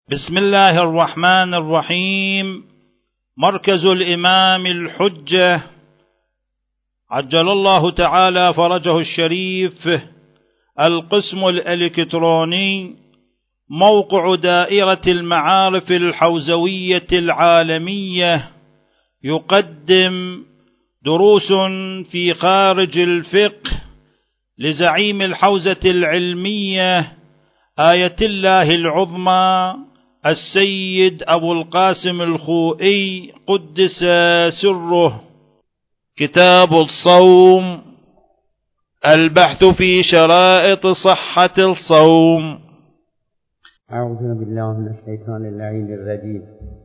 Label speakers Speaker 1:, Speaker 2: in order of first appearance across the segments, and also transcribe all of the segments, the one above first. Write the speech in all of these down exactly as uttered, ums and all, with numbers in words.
Speaker 1: بسم الله الرحمن الرحيم. مركز الإمام الحجة عجل الله تعالى فرجه الشريف، القسم الإلكتروني، موقع دائرة المعارف الحوزوية العالمية، يقدم دروس في خارج الفقه لزعيم الحوزة العلمية آية الله العظمى السيد أبو القاسم الخوئي قدس سره. كتاب الصوم، البحث في شرائط صحة الصوم.
Speaker 2: أعوذ بالله من الشيطان اللعين الرجيم.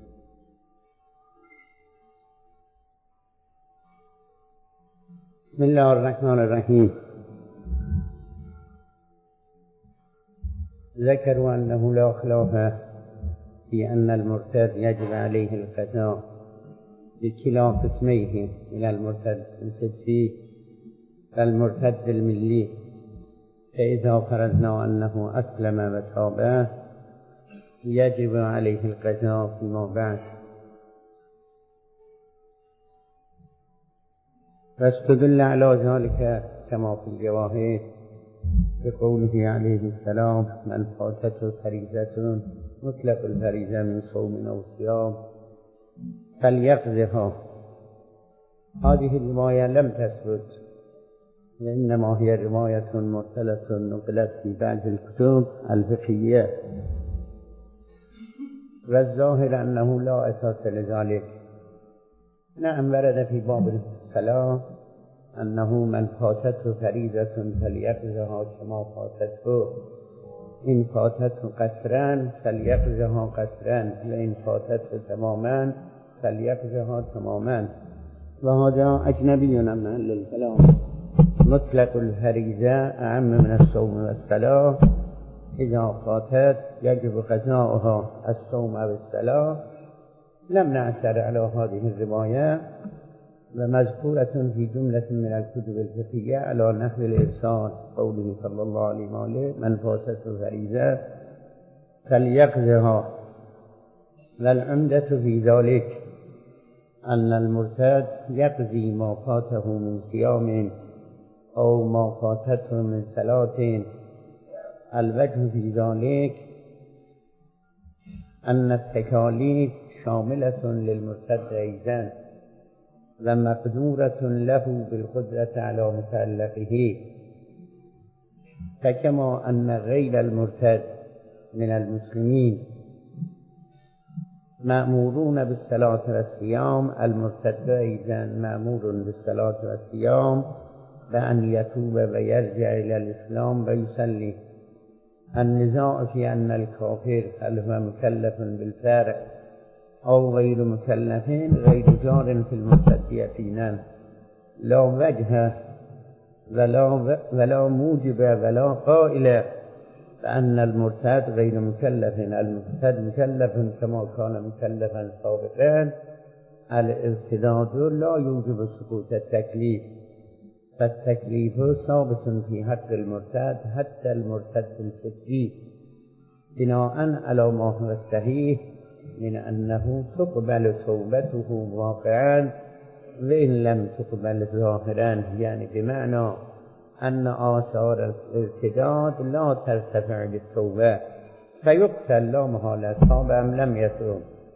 Speaker 2: بسم الله الرحمن الرحيم. ذكروا أنه لا خلاف في أن المرتد يجب عليه القضاء بكلا قسميه، إلى المرتد الحسي والمرتد الملي. فإذا فرضنا أنه أسلم وتاب يجب عليه القضاء فيما بعد. واستدل على ذلك كما في الجواهر بقوله عليه السلام: من فاتته فريضة مطلق الفريضة من صوم أو صيام فليقضها. هذه الرواية لم تثبت، وإنما هي رواية مرسلة نقلت في بعض الكتب الفقهية، والظاهر أنه لا أساس لذلك. نعم، ورد في باب الصلاة أنه من فاتته فريضة فليقضها كما فاتته، إن فاتته قصرا فليقضها قصرا، وإن فاتته تماما فليقضها تماما. وهذا أجنبي عن محل الكلام. مطلق الفريضة أعم من الصوم والصلاة. إذا فاتت يجب قضاؤها الصوم أو الصلاة. لم نعثر على هذه الرواية، ومذكورة في جملة من الكتب الفقهية على نحو الإرسال، قوله صلى الله عليه وآله: من فاتته فريضة فليقضها. والعمدة في ذلك أن المرتد يقضي ما فاته من صيام أو ما فاتته من صلاة. الوجه في ذلك أن التكاليف شاملة للمرتد أيضا، ومقدورة له بالقدرة على متعلقه. فكما أن غير المرتد من المسلمين مأمورون بالصلاة والصيام، المرتد أيضا مأمور بالصلاة والصيام بأن يتوب ويرجع إلى الإسلام ويصلي. النزاع في أن الكافر هل هو مكلف بالفرع أو غير مكلف غير جار في المرتد يقينا، لا وجه ولا, ولا موجب ولا قائل بأن المرتد غير مكلف. المرتد مكلف كما كان مكلفا سابقا. الارتداد لا يوجب سقوط التكليف، فالتكليف ثابت في حق المرتد حتى المرتد الفطري، بناء على ما هو الصحيح من أنه تقبل توبته واقعا وإن لم تقبل ظاهرا، يعني بمعنى أن آثار الارتداد لا ترتفع بالتوبة فيقتل لا محالة، تاب أم لم يتوب.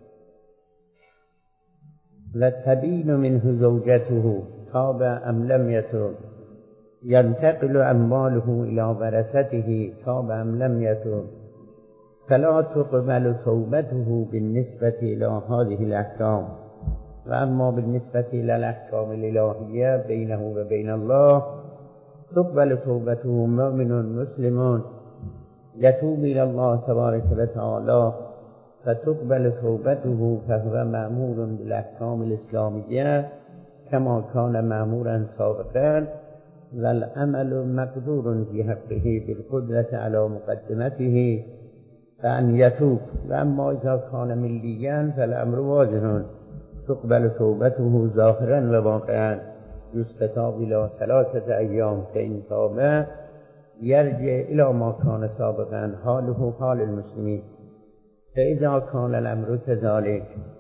Speaker 2: وتبين منه زوجته تاب أم لم يتوب. ينتقل أمواله إلى ورثته تاب أم لم يتوب. فلا تقبل توبته بالنسبة إلى هذه الأحكام. وأما بالنسبة إلى الأحكام الإلهية بينه وبين الله تقبل توبته. مؤمن مسلم يتوب إلى الله تبارك وتعالى فتقبل توبته، فهو مأمور بالأحكام الإسلامية كما كان مأمورا سابقا، والعمل مقدور في حقه بالقدرة على مقدمته فأن يتوب. وأما إذا كان مليا فالأمر واضح، تقبل توبته ظاهرا وواقعا. يستتاب إلى ثلاثة أيام، فإن تاب يرجع إلى ما كان سابقا حاله حال المسلمين. فإذا كان الأمر كذلك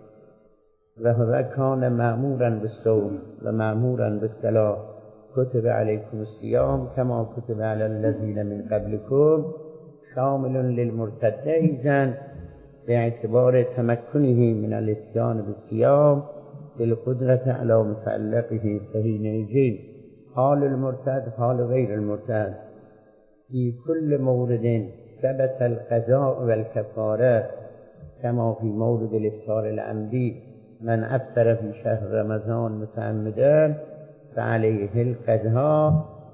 Speaker 2: وهو كان مأمورا بالصوم ومأمورا بالصلاة كتب عليكم الصيام كما كتب على الذين من قبلكم شامل للمرتد إذن باعتبار تمكنه من الاتيان بالصيام بالقدرة على متعلقه فحينئذ حال المرتد حال غير المرتد في كل مورد ثبت القضاء والكفارة كما في مورد الإفطار العمدي من أفطر في شهر رمضان متعمدا فعليه القضاء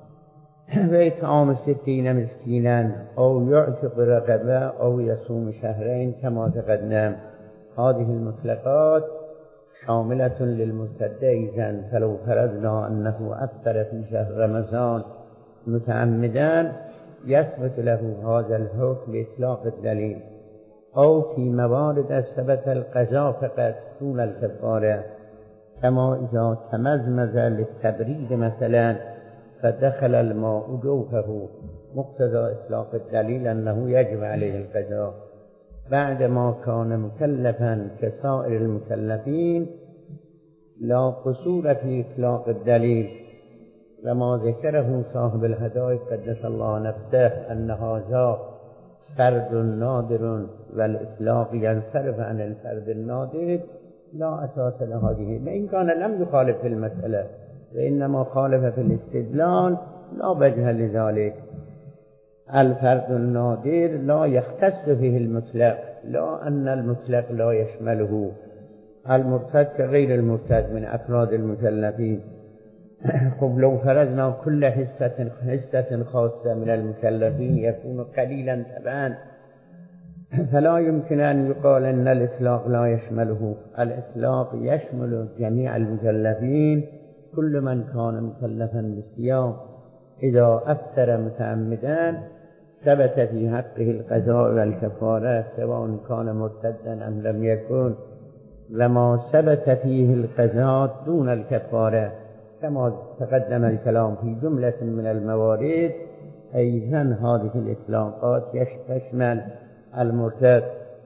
Speaker 2: وإطعام ستين مسكينا أو يعتق رقبة أو يصوم شهرين كما تقدم. هذه المطلقات شاملة للمرتد إذن، فلو فرضنا أنه أفطر في شهر رمضان متعمدا يثبت له هذا الحكم بإطلاق الدليل، أو في موارد ثبت القضاء فقط دون الكفارة، كما إذا تمزمز للتبريد مثلا فدخل الماء جوفه مقتضى إطلاق الدليل أنه يجب عليه القضاء بعدما كان مكلفا كسائر المكلفين، لا قصور في إطلاق الدليل. وما ذكره صاحب الهدايا قدس الله نفسه أن هذا فرد نادر والإطلاق ينصرف عن الفرد النادر لا أساس لهذه، وإن كان لم يخالف في المسألة وإنما خالف في الاستدلال لا وجه لذلك. الفرد النادر لا يختص فيه المطلق، لا أن المطلق لا يشمله. المرتد كغير المرتد من أفراد المكلفين. خب لو فرضنا كل حصة حصة خاصة من المكلفين يكون قليلا تبعا، فلا يمكن أن يقال أن الإطلاق لا يشمله. الإطلاق يشمل جميع المكلفين، كل من كان مكلفا بالصيام إذا أفطر متعمدا ثبت في حقه القضاء والكفارة سواء كان مرتدا أم لم يكن، وما ثبت فيه القضاء دون الكفارة كما تقدم الكلام في جملة من الموارد. أيضا هذه الإطلاقات تشمل المرتد.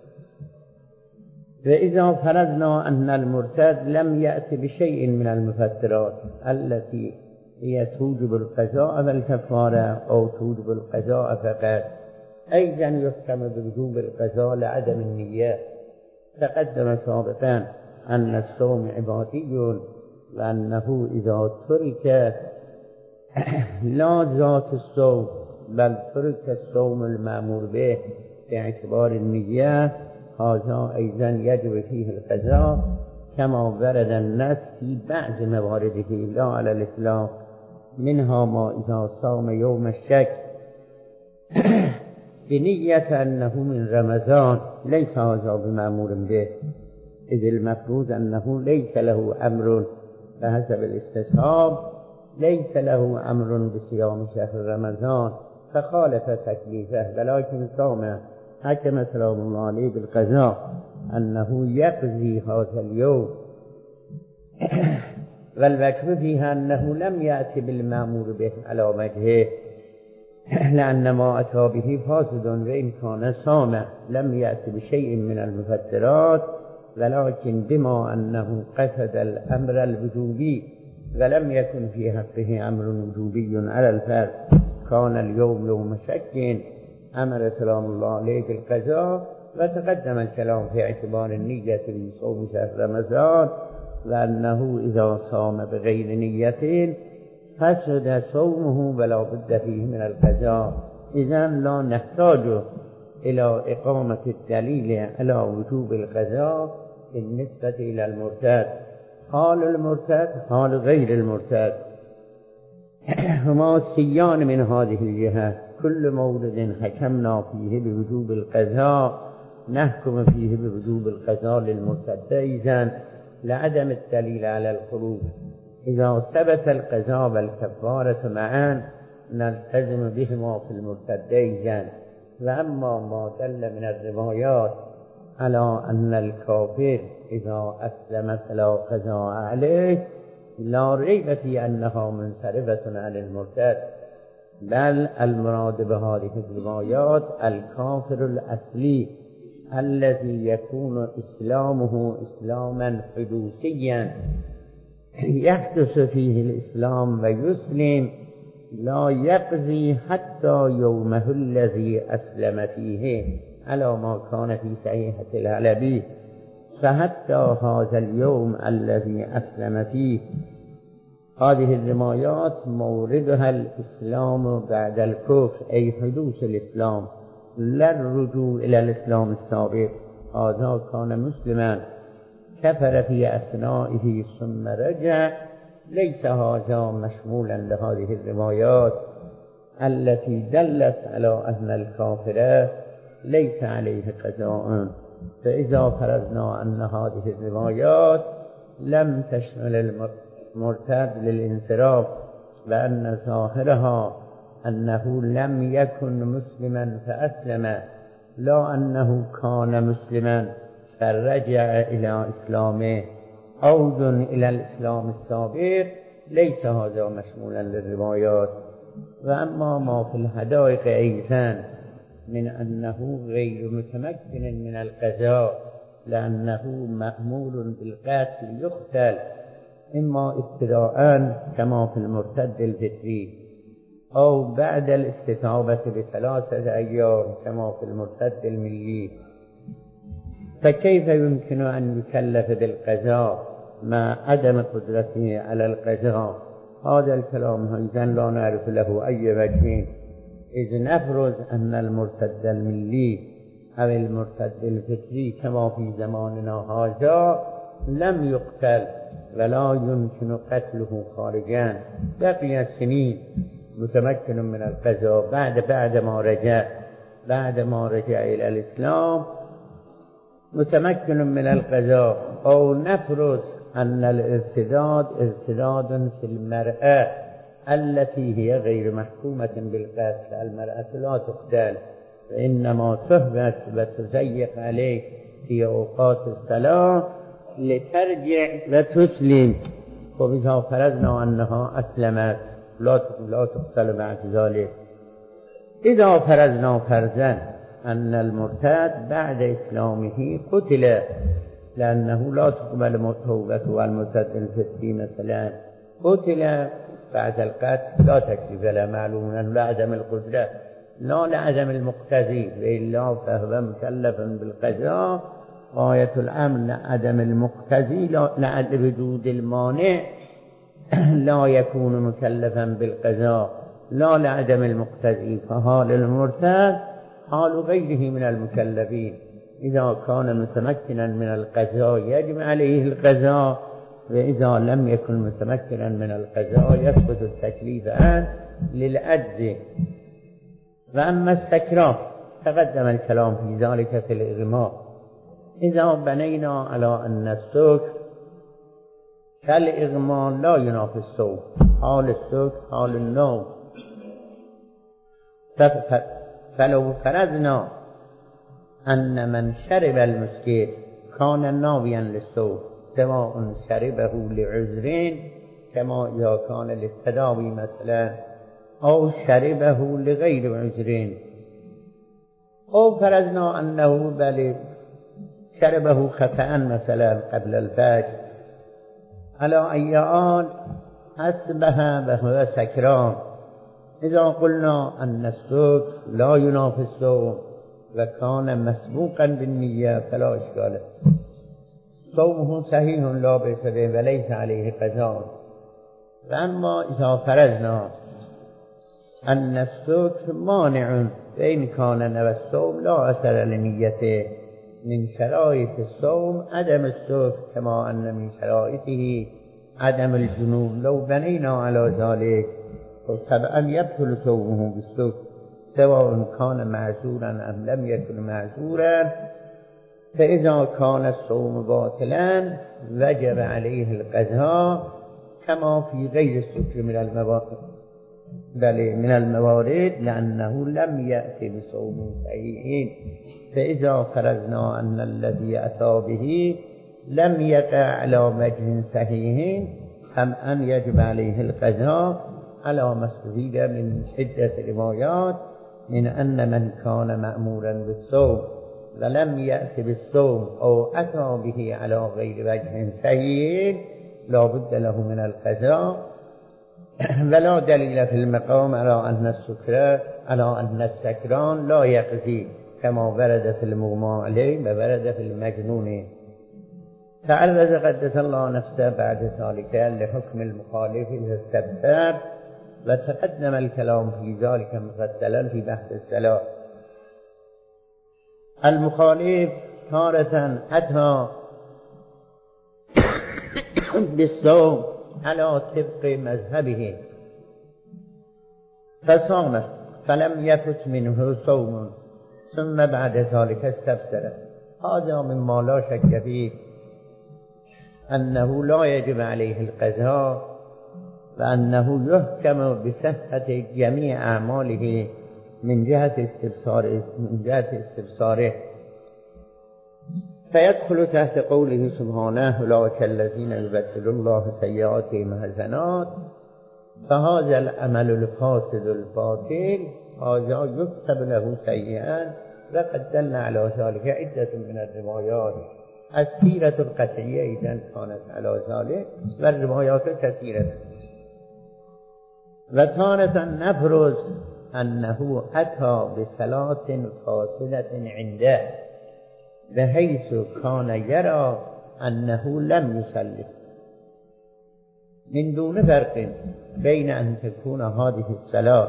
Speaker 2: وإذا فرضنا أن المرتد لم يأتي بشيء من المفطرات التي هي توجب القضاء والكفارة أو توجب القضاء فقط، أيضا يحكم بوجوب القضاء لعدم النية. تقدم سابقا أن الصوم عبادي وأنه إذا ترك لا ذات الصوم بل ترك الصوم المأمور به باعتبار النية هذا أيضا يجب فيه القضاء كما ورد النص في بعض موارده لا على الإطلاق، منها ما إذا صام يوم الشك بنية أنه من رمضان ليس هذا بمأمور به، إذ المفروض أنه ليس له أمر بحسب الاستصحاب ليس له أمر بصيام شهر رمضان فخالف تكليفه، ولكن صام حكم سلام الله عليه بالقضاء أنه يقضي هذا اليوم. والوجه فيها أنه لم يأتي بالمأمور به على وجهه لأن ما أتى به فاسد، وإن كان صام لم يأتي بشيء من المفطرات، ولكن بما أنه قصد الأمر الوجوبي ولم يكن في حقه أمر وجوبي على الفرد كان اليوم يوم شك أمر سلام الله عليه بالقضاء. وتقدم الكلام في اعتبار النية في صوم شهر رمضان وأنه إذا صام بغير نية فسد صومه ولا بد فيه من القضاء. إذن لا نحتاج إلى إقامة الدليل على وجوب القضاء بالنسبة إلى المرتد. حال المرتد حال غير المرتد هما سيان من هذه الجهة. كل مورد حكمنا فيه بوجوب القضاء نحكم فيه بوجوب القضاء للمرتد إذن لعدم الدليل على الخروج. إذا ثبت القضاء والكفارة معا نلتزم بهما في المرتد إذن. وأما ما دل من الروايات على أن الكافر إذا أسلم فلا قضاء عليه لا ريب في أنها منصرفة عن المرتد، بل المراد بهذه الروايات الكافر الأصلي الذي يكون إسلامه إسلاما حدوثيا يحدث فيه الإسلام ويسلم لا يقضي حتى يومه الذي أسلم فيه على ما كان في صحيحة العلبي، فحتى هذا اليوم الذي أسلم فيه. هذه الروايات موردها الإسلام بعد الكفر، أي حدوث الإسلام، لا الرجوع إلى الإسلام السابق. هذا كان مسلما كفر في أثنائه ثم رجع، ليس هذا مشمولا لهذه الروايات التي دلت على أن الكافر ليس عليه قضاء. فإذا فرضنا أن هذه الروايات لم تشمل المرتد للانصراف، وأن ظاهرها أنه لم يكن مسلما فأسلم، لا أنه كان مسلما فرجع إلى إسلامه، عود إلى الإسلام السابق، ليس هذا مشمولا للروايات. وأما ما في الحدائق أيضا من أنه غير متمكن من القضاء لأنه مأمور بالقتل يقتل، إما ابتداء كما في المرتد الفطري، أو بعد الاستتابة بثلاثة أيام كما في المرتد الملي، فكيف يمكن أن يكلف بالقضاء مع عدم قدرته على القضاء؟ هذا الكلام أيضا لا نعرف له أي وجه، إذ نفرض أن المرتد الملي أو المرتد الفطري كما في زماننا هذا لم يقتل ولا يمكن قتله خارجا، بقي سنين متمكن من القضاء بعد بعد ما رجع بعد ما رجع إلى الإسلام متمكن من القضاء. أو نفرض أن الارتداد ارتداد في المرأة التي هي غير محكومة بالقتل، المرأة لا تقتل وإنما تهبط وتضيق عليه في أوقات الصلاة لترجع وتسلم، وبذا فرضنا أنها أسلمت لا تقتل بعد ذلك. إذا فرضنا فرضا أن المرتد بعد إسلامه قتل لأنه لا تقبل توبته، والمرتد الفطري مثلا قتل بعد القتل لا تكليف له معلوما لعدم القدرة لا لعدم المقتضي، وإلا فهو مكلف بالقضاء. غاية الأمر لعدم المقتضي لعدم وجود المانع لا يكون مكلفا بالقضاء، لا لعدم المقتضي. فحال المرتد حال غيره من المكلفين، إذا كان متمكنا من القضاء يجب عليه القضاء، وإذا لم يكن متمكنا من القضاء يسقط التكليف عنه للعجز. وأما السكران تقدم الكلام في ذلك في الإغماء. إذا بنينا على أن السكر كالإغماء لا ينافي الصوم، حال السكر حال النوم، فلو فرضنا أن من شرب المسكر كان ناويا للصوم سواء شربه لعذرين كما إذا كان للتداوي مثلا، أو شربه لغير عذرين، أو فرضنا أنه بل شربه خطأ مثلا قبل الفجر، على أي آن أصبح وهو سكران. إذا قلنا أن السكر لا ينافي الصوم وكان مسبوقا بالنية فلا إشكال، صومه صحيح لا بأس به وليس عليه قضاء. فأما إذا فرضنا أن السكر مانع فإن كان والصوم لا أثر لنيته، من شرائط الصوم عدم السكر كما أن من شرائطه عدم الجنوب، لو بنينا على ذلك فطبعا يبطل صومه بالسكر سواء كان معذورا أم لم يكن معذورا. فإذا كان الصوم باطلا وجب عليه القضاء كما في غير السكر من الموارد، بل من الموارد لأنه لم يأتي بصوم صحيح. فإذا فرضنا أن الذي أتى به لم يقع على وجه صحيح أم أن يجب عليه القضاء على ما استفيد من عدة روايات من أن من كان مأمورا بالصوم ولم يأت بالصوم أو أتى به على غير وجه صحيح لا بد له من القضاء. ولا دليل في المقام على أن السكر على أن السكران لا يقضي كما ورد في المغمى عليه وورد في المجنون. تعرض قدس الله نفسه بعد ذلك لحكم المخالف إذا استبصر، وتقدم الكلام في ذلك مفصلا في بحث الصلاة. المخالف تارة أتى بالصوم على طبق مذهبه فصام فلم يفت منه صوم ثم بعد ذلك استبصر، هذا مما لا شك فيه أنه لا يجب عليه القضاء، وأنه يحكم بصحة جميع أعماله من جهة استبصاره من جهة استبصاره فيدخل تحت قوله سبحانه أولئك الذين يبدل الله سيئاتهم حسنات. فهذا العمل الفاسد الباطل هذا يكتب له سيئا، وقد دل على ذلك عدة من الروايات. السيرة القطعية إذن كانت على ذلك والروايات كثيرة. وتارة نفرض أنه أتى بصلاة فاسدة عنده بحيث كان يرى أنه لم يصلي، من دون فرق بين أن تكون هذه الصلاة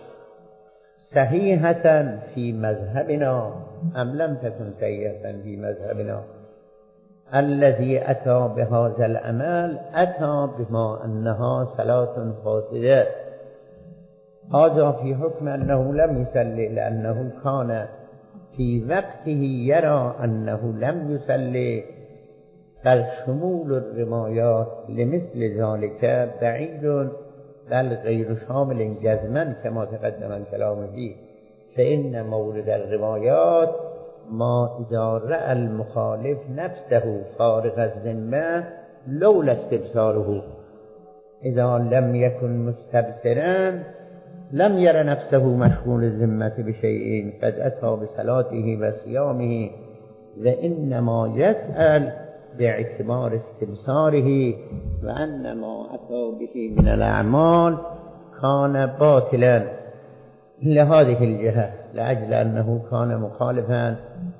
Speaker 2: صحيحة في مذهبنا أم لم تكن صحيحة في مذهبنا. الذي أتى بهذا العمل أتى بما أنها صلاة فاسدة، هذا في حكم أنه لم يصلي، لأنه كان في وقته يرى أنه لم يصلي. فالشمول الروايات لمثل ذلك بعيد بل غير شامل جزما كما تقدم الكلام فيه. فإن مورد الروايات ما إذا رأى المخالف نفسه فارغ الذمة لولا استبصاره، إذا لم يكن مستبصرا لم ير نفسه مشغول الذمة بشيء قد أتى بصلاته وصيامه، وإنما يسأل باعتبار استبصاره، وأن ما أتى به من الأعمال كان باطلا لهذه الجهة لأجل أنه كان مخالفا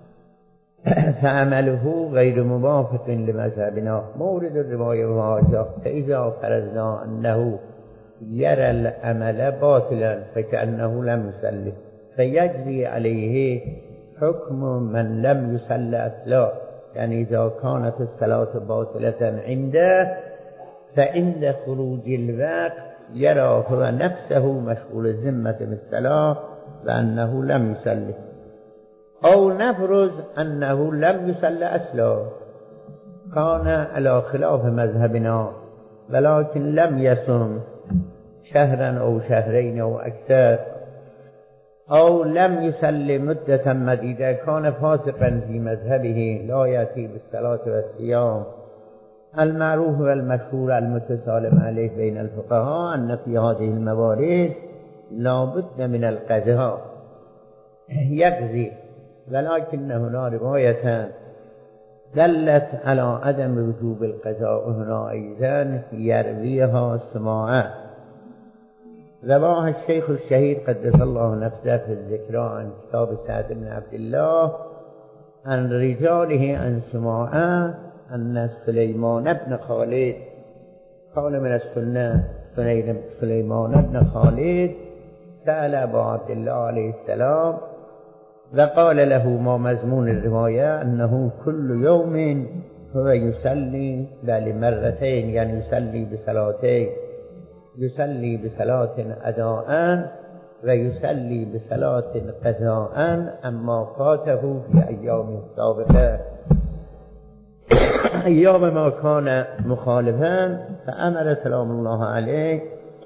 Speaker 2: فعمله غير موافق لمذهبنا. مورد الرواية هذا. فإذا فرضنا أنه يرى العمل باطلا فكأنه لم يصلي فيجري عليه حكم من لم يصلي أصلا، يعني إذا كانت الصلاة باطلة عنده فعند خروج الوقت يرى هو نفسه مشغول الذمة بالصلاة وأنه لم يصلي. أو نفرض أنه لم يصلي أصلا، كان على خلاف مذهبنا ولكن لم يصم شهرا أو شهرين أو أكثر، أو لم يصلي مدة مديدة، كان فاسقا في مذهبه لا يأتي بالصلاة والصيام. المعروف والمشهور المتسالم عليه بين الفقهاء أن في هذه الموارد لا بد من القضاء يقضي، ولكن هنا رواية دلت على عدم وجوب القضاء هنا أيضا يرويها سماعة. رواها الشيخ الشهيد قدس الله نفسه في الذكرى عن كتاب سعد بن عبد الله عن رجاله عن سماعة أن سليمان بن خالد قال من السنة سليمان بن خالد سأل أبا عبد الله عليه السلام وقال له ما مضمون الرواية أنه كل يوم هو يصلي بل مرتين، يعني يصلي بصلاتين، يصلي بصلاة أداء ويصلي بصلاة قضاء أما فاته في أيام السابقة. أيام ما كان مخالفا فأمر سلام الله عليه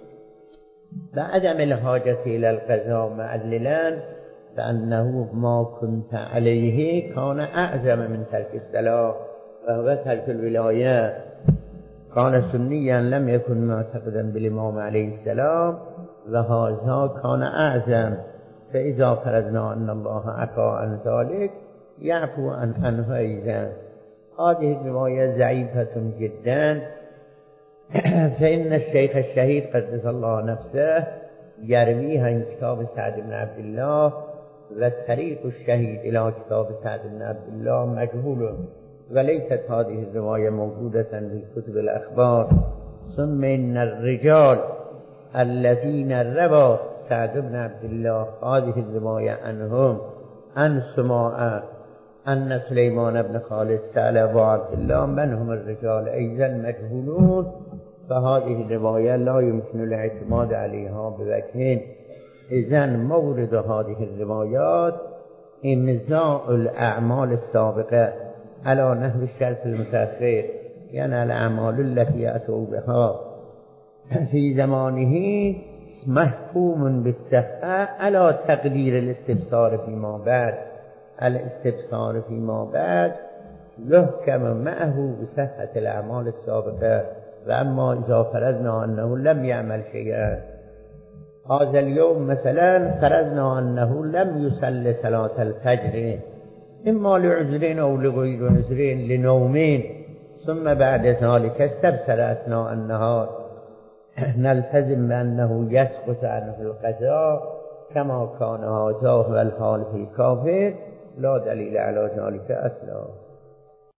Speaker 2: بعدم الحاجة إلى القضاء معللا فأنه ما كنت عليه كان أعظم من ترك الصلاة وهو ترك الولاية. كان سنيا لم يكن معتقدا بالإمام عليه السلام وهذا كان أعظم. فإذا فرضنا أن الله عفا عن ذلك يعفو عن عنه أيضا. هذه الرواية ضعيفة جدا، فإن الشيخ الشهيد قدس الله نفسه يرويها عن كتاب سعد بن عبد الله، وطريق الشهيد إلى كتاب سعد بن عبد الله مجهول، وليست هذه الرواية موجودة في كتب الأخبار. ثم إن الرجال الذين روى سعد بن عبد الله هذه الرواية عنهم عن سماع أن سليمان بن خالد سأل أبا عبد الله من هم الرجال أيضا مجهولون، فهذه الرواية لا يمكن الاعتماد عليها بوجهين. إذن مورد هذه الروايات امضاء الأعمال السابقة على نحو الشرط المتأخر، يعني الأعمال التي أتوا بها في زمانه محكوم بالصحة على تقدير الاستبصار فيما بعد. الاستبصار فيما بعد يحكم معه بصحة الأعمال السابقة. وأما إذا فرضنا أنه لم يعمل شيئا، هذا اليوم مثلا فرضنا أنه لم يصلي صلاة الفجر إما لعذرين أو لغير عذرين لنومين، ثم بعد ذلك استبصر أثناء النهار، نلتزم بأنه يسقط عنه القضاء كما كان هذا هو الحال في الكافر، لا دليل على ذلك أصلا.